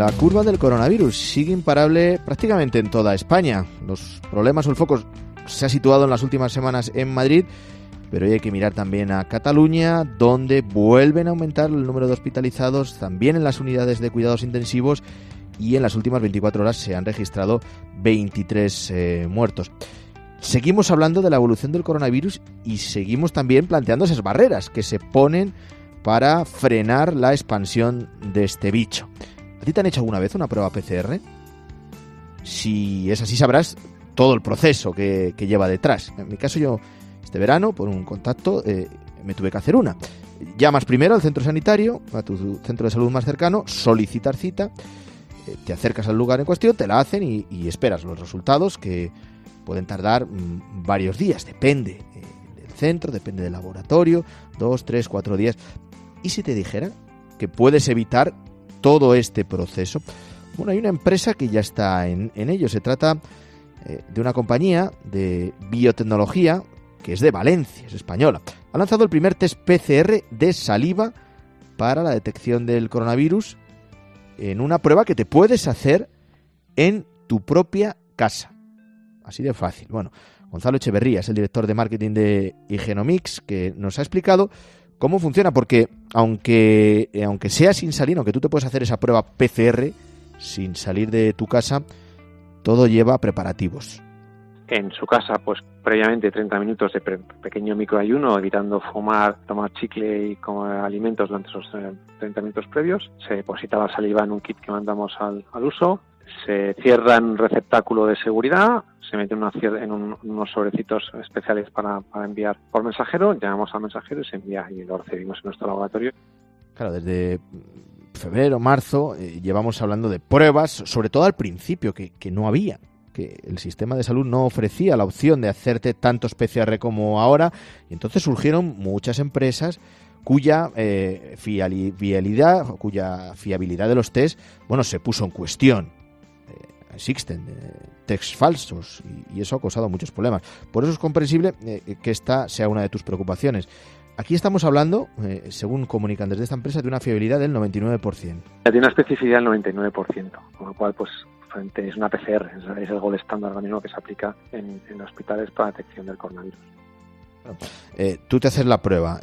La curva del coronavirus sigue imparable prácticamente en toda España. Los problemas o el foco se ha situado en las últimas semanas en Madrid, pero hoy hay que mirar también a Cataluña, donde vuelven a aumentar el número de hospitalizados, también en las unidades de cuidados intensivos, y en las últimas 24 horas se han registrado 23 muertos. Seguimos hablando de la evolución del coronavirus y seguimos también planteando esas barreras que se ponen para frenar la expansión de este bicho. ¿A ti te han hecho alguna vez una prueba PCR? Si es así, sabrás todo el proceso que lleva detrás. En mi caso, yo este verano, por un contacto, me tuve que hacer una. Llamas primero al centro sanitario, a tu centro de salud más cercano, solicitas cita, te acercas al lugar en cuestión, te la hacen y esperas los resultados, que pueden tardar varios días. Depende del centro, depende del laboratorio, 2, 3, 4 días. ¿Y si te dijera que puedes evitar todo este proceso? Bueno, hay una empresa que ya está en ello. Se trata de una compañía de biotecnología que es de Valencia, es española. Ha lanzado el primer test PCR de saliva para la detección del coronavirus en una prueba que te puedes hacer en tu propia casa. Así de fácil. Bueno, Gonzalo Echeverría es el director de marketing de Higienomics, que nos ha explicado cómo funciona, porque aunque sea sin salir, aunque tú te puedes hacer esa prueba PCR sin salir de tu casa, todo lleva preparativos. En su casa, pues previamente 30 minutos de pequeño microayuno, evitando fumar, tomar chicle y comer alimentos durante esos 30 minutos previos. Se deposita la saliva en un kit que mandamos al uso. Se cierra en un receptáculo de seguridad, se mete en unos sobrecitos especiales para enviar por mensajero. Llamamos al mensajero y se envía y lo recibimos en nuestro laboratorio. Claro, desde febrero, marzo, llevamos hablando de pruebas, sobre todo al principio, que no había, que el sistema de salud no ofrecía la opción de hacerte tantos PCR como ahora, y entonces surgieron muchas empresas cuya fiabilidad de los test, bueno, se puso en cuestión. Existen tests falsos y eso ha causado muchos problemas. Por eso es comprensible que esta sea una de tus preocupaciones. Aquí estamos hablando, según comunican desde esta empresa, de una fiabilidad del 99%. Tiene una especificidad del 99%, con lo cual, pues, es una PCR, es el gold estándar ahora mismo que se aplica en hospitales para detección del coronavirus. Tú te haces la prueba,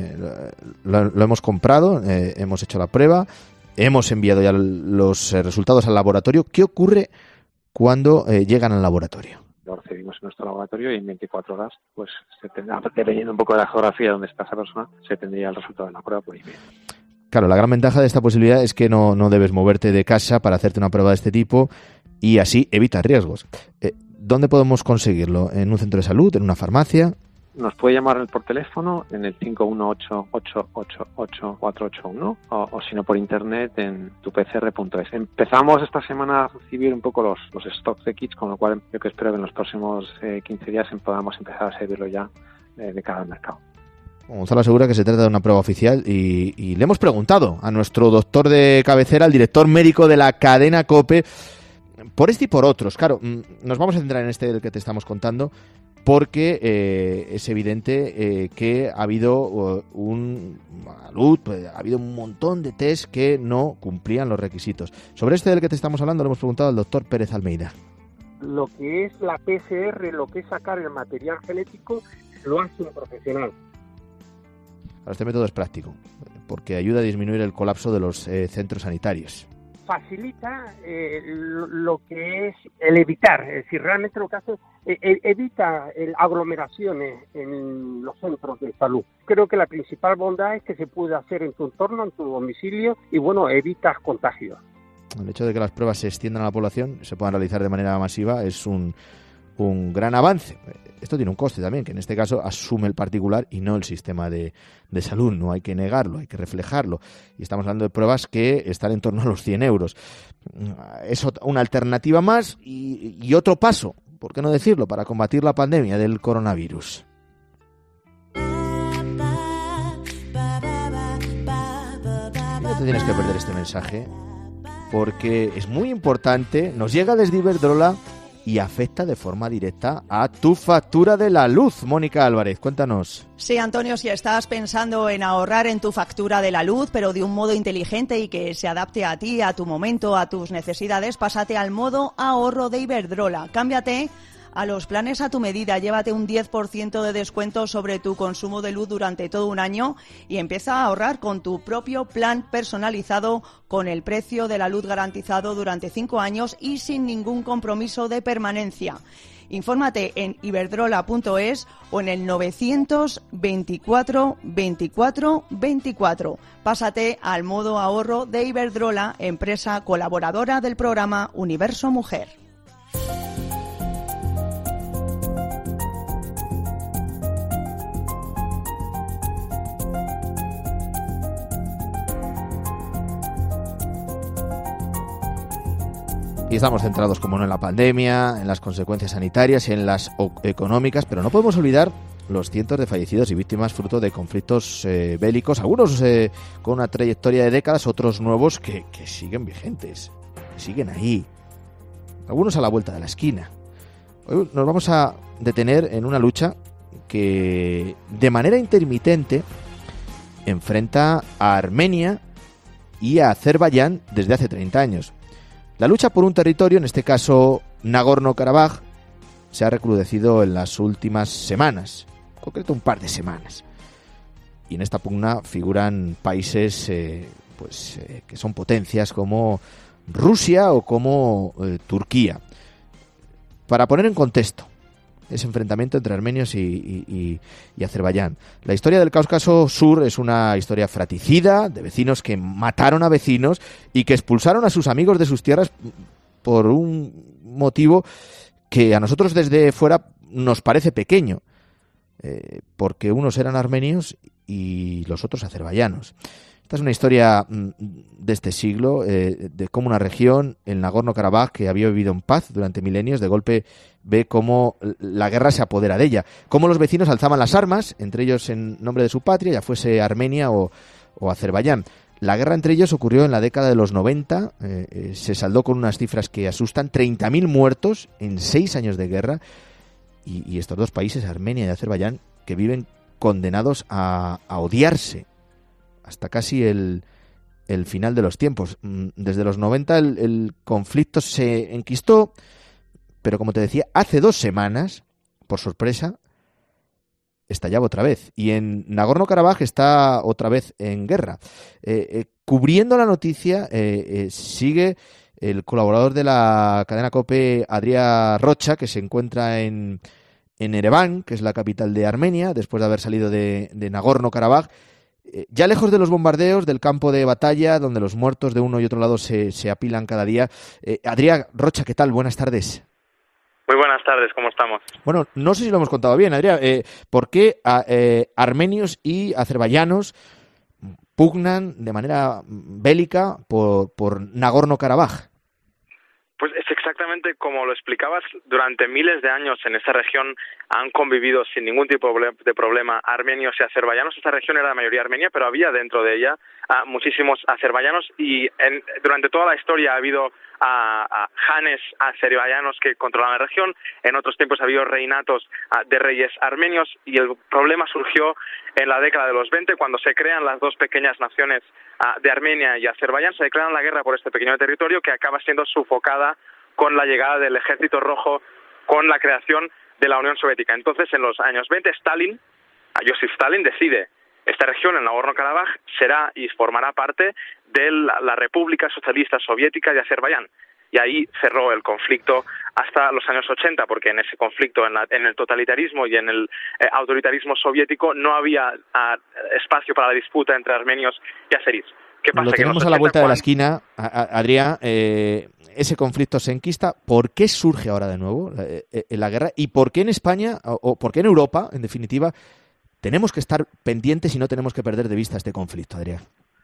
lo hemos comprado, hemos hecho la prueba, hemos enviado ya los resultados al laboratorio. ¿Qué ocurre cuando llegan al laboratorio? Lo recibimos en nuestro laboratorio y en 24 horas, pues se tendrá, dependiendo un poco de la geografía donde está esa persona, se tendría el resultado de la prueba por email. Claro, la gran ventaja de esta posibilidad es que no debes moverte de casa para hacerte una prueba de este tipo y así evitas riesgos. ¿Dónde podemos conseguirlo? ¿En un centro de salud? ¿En una farmacia? Nos puede llamar por teléfono en el 518-888-481 o si no por internet en tupcr.es. Empezamos esta semana a recibir un poco los stocks de kits, con lo cual yo que espero que en los próximos 15 días podamos empezar a servirlo ya de cara al mercado. Gonzalo asegura que se trata de una prueba oficial y le hemos preguntado a nuestro doctor de cabecera, al director médico de la cadena COPE, por este y por otros. Claro, nos vamos a centrar en este del que te estamos contando, porque es evidente que ha habido un montón de test que no cumplían los requisitos. Sobre este del que te estamos hablando le hemos preguntado al doctor Pérez Almeida. Lo que es la PCR, lo que es sacar el material genético, lo hace un profesional. Este método es práctico, porque ayuda a disminuir el colapso de los centros sanitarios. Facilita lo que es el evitar, es decir, realmente lo que hace evita aglomeraciones en los centros de salud. Creo que la principal bondad es que se puede hacer en tu entorno, en tu domicilio y bueno, evitas contagios. El hecho de que las pruebas se extiendan a la población, se puedan realizar de manera masiva, es un gran avance. Esto tiene un coste también, que en este caso asume el particular y no el sistema de salud. No hay que negarlo, hay que reflejarlo. Y estamos hablando de pruebas que están en torno a los 100 euros. Es una alternativa más y otro paso, ¿por qué no decirlo?, para combatir la pandemia del coronavirus. No te tienes que perder este mensaje, porque es muy importante. Nos llega desde Iberdrola y afecta de forma directa a tu factura de la luz. Mónica Álvarez, cuéntanos. Sí, Antonio, si estás pensando en ahorrar en tu factura de la luz, pero de un modo inteligente y que se adapte a ti, a tu momento, a tus necesidades, pásate al modo ahorro de Iberdrola. Cámbiate a los planes a tu medida, llévate un 10% de descuento sobre tu consumo de luz durante todo un año y empieza a ahorrar con tu propio plan personalizado con el precio de la luz garantizado durante 5 años y sin ningún compromiso de permanencia. Infórmate en iberdrola.es o en el 924 24 24. Pásate al modo ahorro de Iberdrola, empresa colaboradora del programa Universo Mujer. Y estamos centrados, como no, en la pandemia, en las consecuencias sanitarias y en las económicas, pero no podemos olvidar los cientos de fallecidos y víctimas fruto de conflictos bélicos, algunos con una trayectoria de décadas, otros nuevos que siguen vigentes, siguen ahí, algunos a la vuelta de la esquina. Hoy nos vamos a detener en una lucha que de manera intermitente enfrenta a Armenia y a Azerbaiyán desde hace 30 años. La lucha por un territorio, en este caso Nagorno-Karabaj, se ha recrudecido en las últimas semanas, en concreto un par de semanas. Y en esta pugna figuran países que son potencias como Rusia o como Turquía. Para poner en contexto ese enfrentamiento entre armenios y Azerbaiyán. La historia del Cáucaso Sur es una historia fratricida, de vecinos que mataron a vecinos y que expulsaron a sus amigos de sus tierras por un motivo que a nosotros desde fuera nos parece pequeño, porque unos eran armenios y los otros azerbaiyanos. Esta es una historia de este siglo, de cómo una región, el Nagorno-Karabaj, que había vivido en paz durante milenios, de golpe ve cómo la guerra se apodera de ella, cómo los vecinos alzaban las armas, entre ellos en nombre de su patria, ya fuese Armenia o Azerbaiyán. La guerra entre ellos ocurrió en la década de los 90, se saldó con unas cifras que asustan, 30.000 muertos en 6 años de guerra, y estos dos países, Armenia y Azerbaiyán, que viven condenados a odiarse hasta casi el final de los tiempos. Desde los 90 el conflicto se enquistó, pero como te decía, hace 2 semanas, por sorpresa, estallaba otra vez. Y en Nagorno-Karabaj está otra vez en guerra. Cubriendo la noticia sigue el colaborador de la cadena COPE, Adrià Rocha, que se encuentra en Ereván, que es la capital de Armenia, después de haber salido de Nagorno-Karabaj. Ya lejos de los bombardeos, del campo de batalla, donde los muertos de uno y otro lado se apilan cada día. Adrià Rocha, ¿qué tal? Buenas tardes. Muy buenas tardes, ¿cómo estamos? Bueno, no sé si lo hemos contado bien, Adrià. ¿Por qué armenios y azerbaiyanos pugnan de manera bélica por Nagorno-Karabaj? Pues es exactamente como lo explicabas. Durante miles de años en esta región han convivido sin ningún tipo de problema armenios y azerbaiyanos. Esta región era la mayoría armenia, pero había dentro de ella muchísimos azerbaiyanos y durante toda la historia ha habido janes azerbaiyanos que controlaban la región. En otros tiempos ha habido reinatos de reyes armenios y el problema surgió en la década de los 20 cuando se crean las dos pequeñas naciones de Armenia y Azerbaiyán. Se declaran la guerra por este pequeño territorio que acaba siendo sofocada con la llegada del Ejército Rojo, con la creación de la Unión Soviética. Entonces, en los años 20, Joseph Stalin decide esta región, el Nagorno-Karabaj, será y formará parte de la República Socialista Soviética de Azerbaiyán. Y ahí cerró el conflicto hasta los años 80, porque en ese conflicto, en el totalitarismo y en el autoritarismo soviético, no había espacio para la disputa entre armenios y azeríes. ¿Qué pasa? Lo tenemos a la vuelta de la esquina, Adrià. Ese conflicto se enquista. ¿Por qué surge ahora de nuevo la guerra? ¿Y por qué en España, o por qué en Europa, en definitiva, tenemos que estar pendientes y no tenemos que perder de vista este conflicto, Adrià?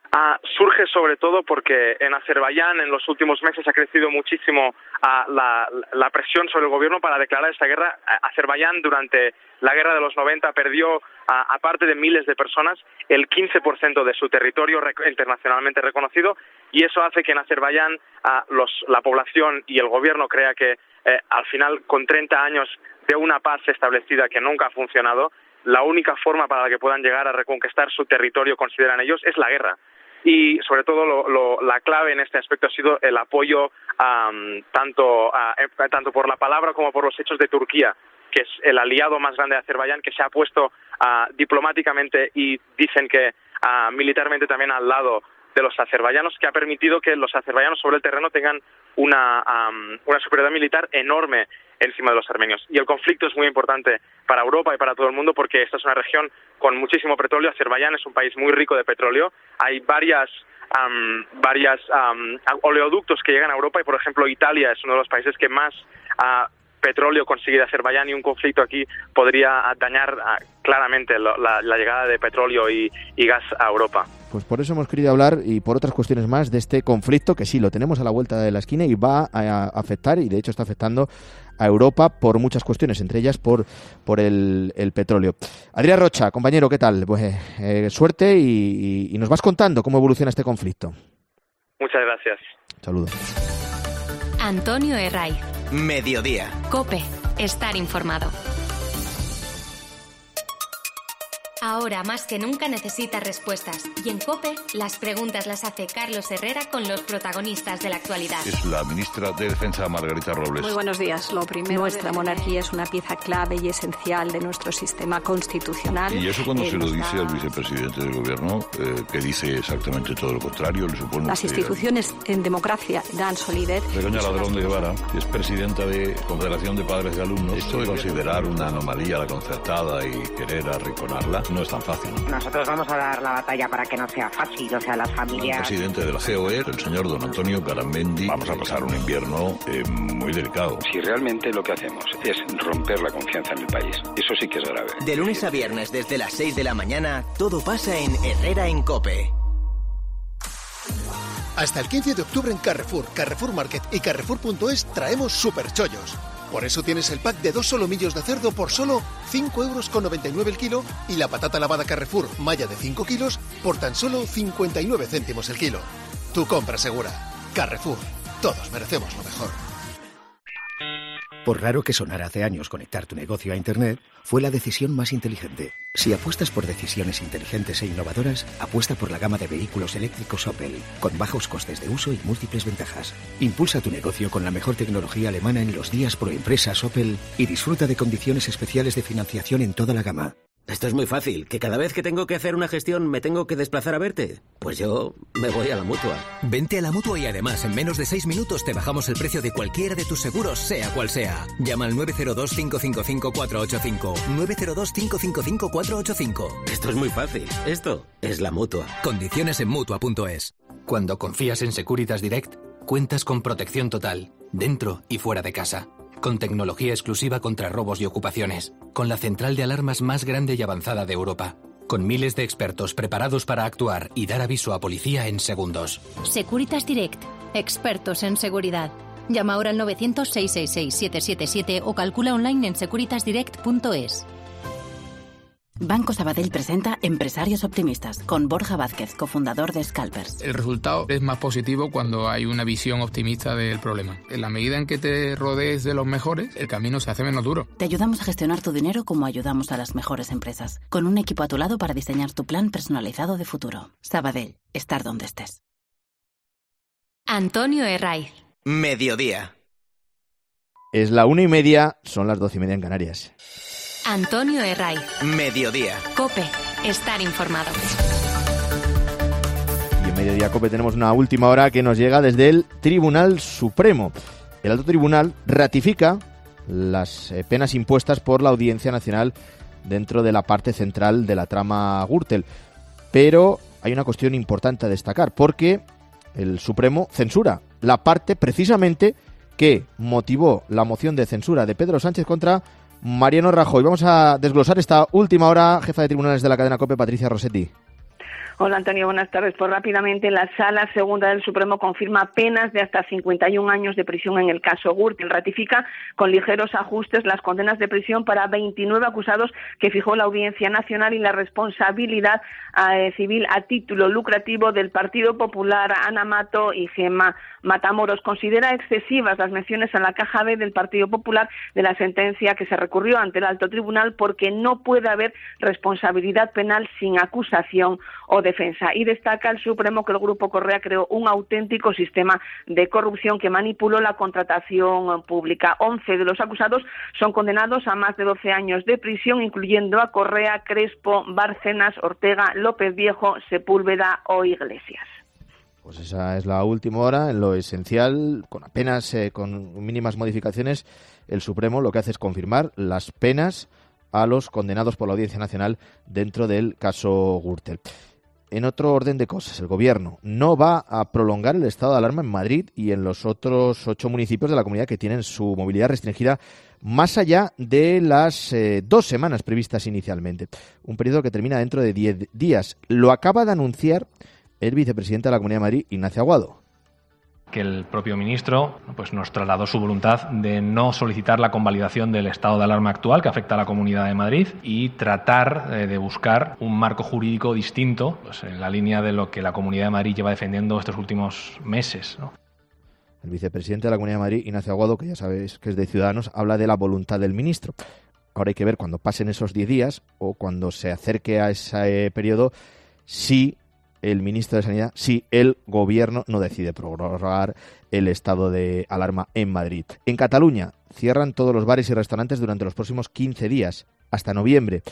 surge sobre todo porque en Azerbaiyán en los últimos meses ha crecido muchísimo la presión sobre el gobierno para declarar esta guerra. Azerbaiyán durante la guerra de los 90 perdió, aparte de miles de personas, el 15% de su territorio internacionalmente reconocido, y eso hace que en Azerbaiyán la población y el gobierno crea que al final, con 30 años de una paz establecida que nunca ha funcionado, la única forma para la que puedan llegar a reconquistar su territorio, consideran ellos, es la guerra. Y sobre todo la clave en este aspecto ha sido el apoyo tanto por la palabra como por los hechos de Turquía, que es el aliado más grande de Azerbaiyán, que se ha puesto diplomáticamente y dicen que militarmente también al lado de los azerbaiyanos, que ha permitido que los azerbaiyanos sobre el terreno tengan una superioridad militar enorme encima de los armenios. Y el conflicto es muy importante para Europa y para todo el mundo porque esta es una región con muchísimo petróleo. Azerbaiyán es un país muy rico de petróleo. Hay varias oleoductos que llegan a Europa y, por ejemplo, Italia es uno de los países que más petróleo consigue de Azerbaiyán, y un conflicto aquí podría dañar claramente la llegada de petróleo y gas a Europa. Pues por eso hemos querido hablar, y por otras cuestiones más, de este conflicto que sí, lo tenemos a la vuelta de la esquina y va a afectar, y de hecho está afectando a Europa por muchas cuestiones, entre ellas por el petróleo. Adrián Rocha, compañero, ¿qué tal? Pues suerte y nos vas contando cómo evoluciona este conflicto. Muchas gracias. Saludos. Antonio Herraiz. Mediodía. COPE. Estar informado. Ahora más que nunca necesita respuestas. Y en COPE, las preguntas las hace Carlos Herrera con los protagonistas de la actualidad. Es la ministra de Defensa, Margarita Robles. Muy buenos días. Lo primero, nuestra monarquía es una pieza clave y esencial de nuestro sistema constitucional. Y eso cuando se lo dice al vicepresidente del gobierno, que dice exactamente todo lo contrario, le supone... Las instituciones en democracia dan solidez. Begoña Ladrón de Guevara, que es presidenta de Confederación de Padres de Alumnos. Esto de considerar una anomalía la concertada y querer arrinconarla no es tan fácil. Nosotros vamos a dar la batalla para que no sea fácil, o sea, las familias... El presidente de la COE, el señor don Antonio Garamendi, vamos a pasar un invierno muy delicado. Si realmente lo que hacemos es romper la confianza en el país, eso sí que es grave. De lunes a viernes desde las 6 de la mañana, todo pasa en Herrera en COPE. Hasta el 15 de octubre en Carrefour, Carrefour Market y Carrefour.es traemos superchollos. Por eso tienes el pack de 2 solomillos de cerdo por solo 5,99 € el kilo y la patata lavada Carrefour malla de 5 kilos por tan solo 59 céntimos el kilo. Tu compra segura. Carrefour. Todos merecemos lo mejor. Por raro que sonara hace años, conectar tu negocio a Internet fue la decisión más inteligente. Si apuestas por decisiones inteligentes e innovadoras, apuesta por la gama de vehículos eléctricos Opel, con bajos costes de uso y múltiples ventajas. Impulsa tu negocio con la mejor tecnología alemana en los días pro empresas Opel y disfruta de condiciones especiales de financiación en toda la gama. Esto es muy fácil, que cada vez que tengo que hacer una gestión me tengo que desplazar a verte. Pues yo me voy a la Mutua. Vente a la Mutua y además en menos de 6 minutos te bajamos el precio de cualquiera de tus seguros, sea cual sea. Llama al 902-555-485. 902-555-485. Esto es muy fácil. Esto es la Mutua. Condiciones en Mutua.es. Cuando confías en Securitas Direct, cuentas con protección total, dentro y fuera de casa. Con tecnología exclusiva contra robos y ocupaciones. Con la central de alarmas más grande y avanzada de Europa. Con miles de expertos preparados para actuar y dar aviso a policía en segundos. Securitas Direct. Expertos en seguridad. Llama ahora al 900-666-777 o calcula online en securitasdirect.es. Banco Sabadell presenta Empresarios Optimistas con Borja Vázquez, cofundador de Scalpers. El resultado es más positivo cuando hay una visión optimista del problema. En la medida en que te rodees de los mejores, el camino se hace menos duro. Te ayudamos a gestionar tu dinero como ayudamos a las mejores empresas, con un equipo a tu lado para diseñar tu plan personalizado de futuro. Sabadell, estar donde estés. Antonio Herraiz. Mediodía. Es la 1:30, son las 12:30 en Canarias. Antonio Herraiz. Mediodía. COPE. Estar informado. Y en Mediodía COPE tenemos una última hora que nos llega desde el Tribunal Supremo. El Alto Tribunal ratifica las penas impuestas por la Audiencia Nacional dentro de la parte central de la trama Gürtel. Pero hay una cuestión importante a destacar, porque el Supremo censura la parte precisamente que motivó la moción de censura de Pedro Sánchez contra Mariano Rajoy. Vamos a desglosar esta última hora, jefa de tribunales de la cadena COPE, Patricia Rossetti. Hola Antonio, buenas tardes. Pues rápidamente, la Sala Segunda del Supremo confirma penas de hasta 51 años de prisión en el caso Gürtel. Ratifica con ligeros ajustes las condenas de prisión para 29 acusados que fijó la Audiencia Nacional y la responsabilidad civil a título lucrativo del Partido Popular Ana Mato y Gemma Matamoros. Considera excesivas las menciones a la caja B del Partido Popular de la sentencia que se recurrió ante el Alto Tribunal porque no puede haber responsabilidad penal sin acusación o defensa. Y destaca el Supremo que el Grupo Correa creó un auténtico sistema de corrupción que manipuló la contratación pública. 11 de los acusados son condenados a más de 12 años de prisión, incluyendo a Correa, Crespo, Bárcenas, Ortega, López Viejo, Sepúlveda o Iglesias. Pues esa es la última hora. En lo esencial, con mínimas modificaciones, el Supremo lo que hace es confirmar las penas a los condenados por la Audiencia Nacional dentro del caso Gürtel. En otro orden de cosas, el Gobierno no va a prolongar el estado de alarma en Madrid y en los otros 8 municipios de la comunidad que tienen su movilidad restringida más allá de las 2 semanas previstas inicialmente. Un periodo que termina dentro de 10 días. Lo acaba de anunciar el vicepresidente de la Comunidad de Madrid, Ignacio Aguado. Que el propio ministro nos trasladó su voluntad de no solicitar la convalidación del estado de alarma actual que afecta a la Comunidad de Madrid y tratar de buscar un marco jurídico distinto en la línea de lo que la Comunidad de Madrid lleva defendiendo estos últimos meses, ¿no? El vicepresidente de la Comunidad de Madrid, Ignacio Aguado, que ya sabéis que es de Ciudadanos, habla de la voluntad del ministro. Ahora hay que ver cuando pasen esos 10 días o cuando se acerque a ese periodo si el ministro de Sanidad, si el Gobierno no decide prorrogar el estado de alarma en Madrid. En Cataluña cierran todos los bares y restaurantes durante los próximos 15 días, hasta noviembre.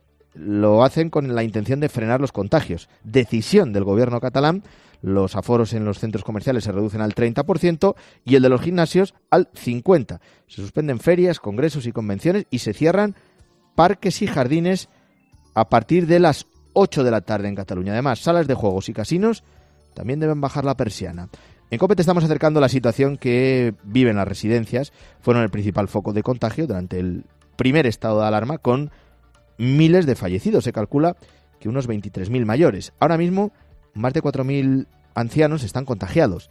Lo hacen con la intención de frenar los contagios. Decisión del Gobierno catalán. Los aforos en los centros comerciales se reducen al 30% y el de los gimnasios al 50%. Se suspenden ferias, congresos y convenciones y se cierran parques y jardines a partir de las 8 de la tarde en Cataluña. Además, salas de juegos y casinos también deben bajar la persiana. En COPE te estamos acercando a la situación que viven las residencias. Fueron el principal foco de contagio durante el primer estado de alarma, con miles de fallecidos. Se calcula que unos 23.000 mayores. Ahora mismo, más de 4.000 ancianos están contagiados.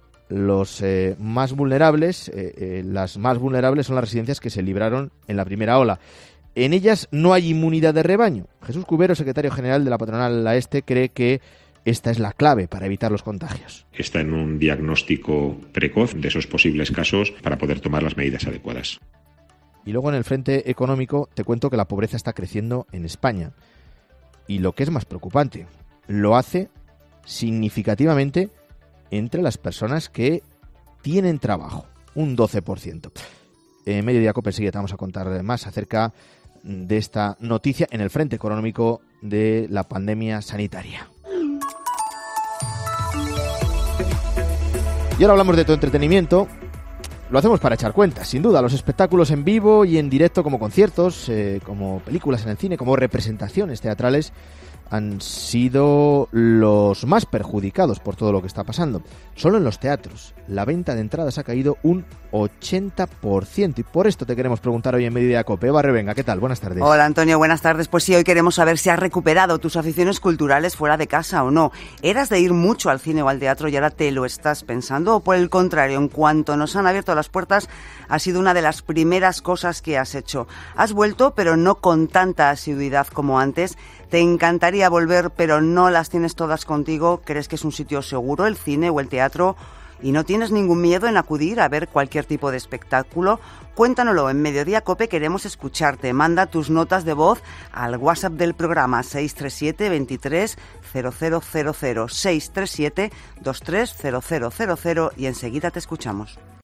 Los más vulnerables, las más vulnerables son las residencias que se libraron en la primera ola. En ellas no hay inmunidad de rebaño. Jesús Cubero, secretario general de la patronal La Este, cree que esta es la clave para evitar los contagios. Está en un diagnóstico precoz de esos posibles casos para poder tomar las medidas adecuadas. Y luego en el frente económico te cuento que la pobreza está creciendo en España. Y lo que es más preocupante, lo hace significativamente entre las personas que tienen trabajo, un 12%. En Mediodía COPE enseguida te vamos a contar más acerca de esta noticia en el frente económico de la pandemia sanitaria. Y ahora hablamos de tu entretenimiento. Lo hacemos para echar cuentas, sin duda. Los espectáculos en vivo y en directo, como conciertos, como películas en el cine, como representaciones teatrales, han sido los más perjudicados por todo lo que está pasando. Solo en los teatros la venta de entradas ha caído un 80%, y por esto te queremos preguntar hoy en Mediodía COPE. Eva Revenga, ¿qué tal? Buenas tardes. Hola Antonio, buenas tardes. Pues sí, hoy queremos saber si has recuperado tus aficiones culturales fuera de casa o no. ¿Eras de ir mucho al cine o al teatro y ahora te lo estás pensando? ¿O por el contrario, en cuanto nos han abierto las puertas, ha sido una de las primeras cosas que has hecho? Has vuelto, pero no con tanta asiduidad como antes. ¿Te encantaría volver, pero no las tienes todas contigo? ¿Crees que es un sitio seguro, el cine o el teatro? ¿Y no tienes ningún miedo en acudir a ver cualquier tipo de espectáculo? Cuéntanoslo, en Mediodía COPE queremos escucharte. Manda tus notas de voz al WhatsApp del programa 637 23 0000, 637 23 0000, y enseguida te escuchamos.